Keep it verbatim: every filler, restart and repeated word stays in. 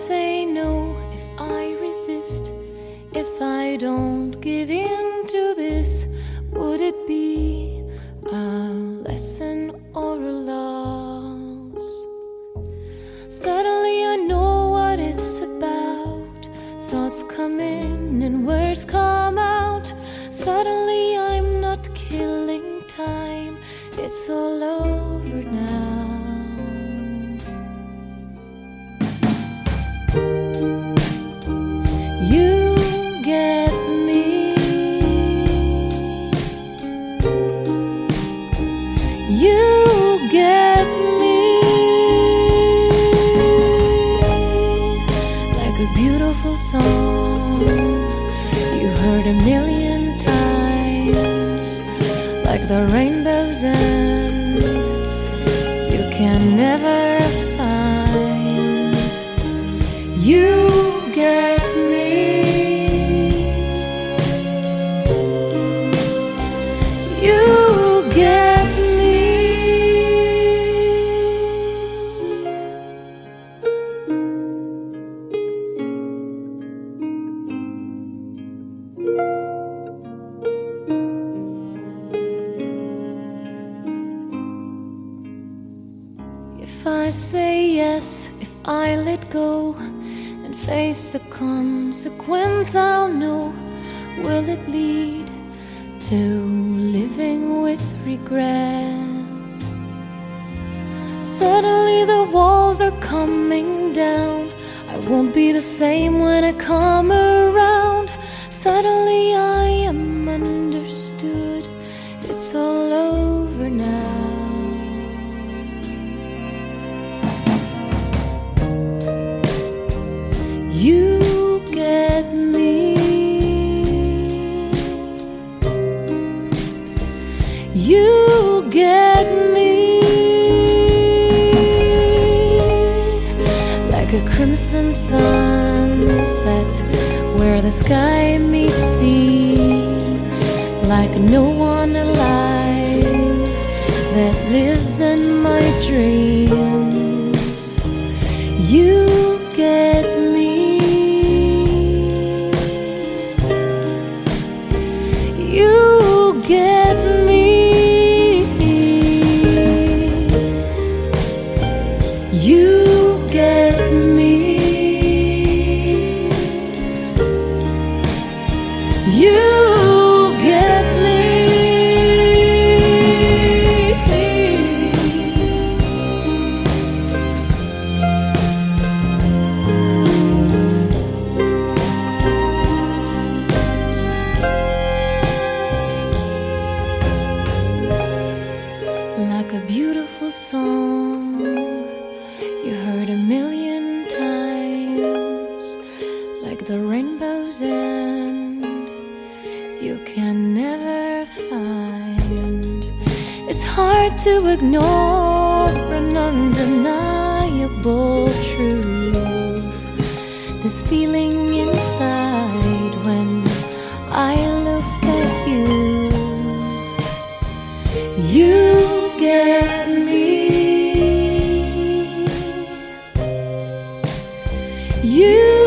say no, if I resist, if I don't give in to this, would it be a lesson or a loss? Suddenly I know what it's about. Thoughts come in and words come out. Suddenly I'm not killing time. It's all over now. You get me. You get me. Like a beautiful song you heard a million times. Like the rainbow's end you can never find. You get me. You get me. If I say yes, if I let go and face the consequence, I'll know. Will it lead to living with regret? Suddenly the walls are coming down. I won't be the same when I come around. Suddenly I am understood. It's all over now. You get me. You get me. Like a crimson sunset where the sky meets sea. Like no one alive that lives in my dreams. You get me. You get me. You get me. You get me. Like a beautiful song you heard a million times. Like the rainbow's end you can never find. It's hard to ignore an undeniable truth. This feeling inside when I look at you. You get me. You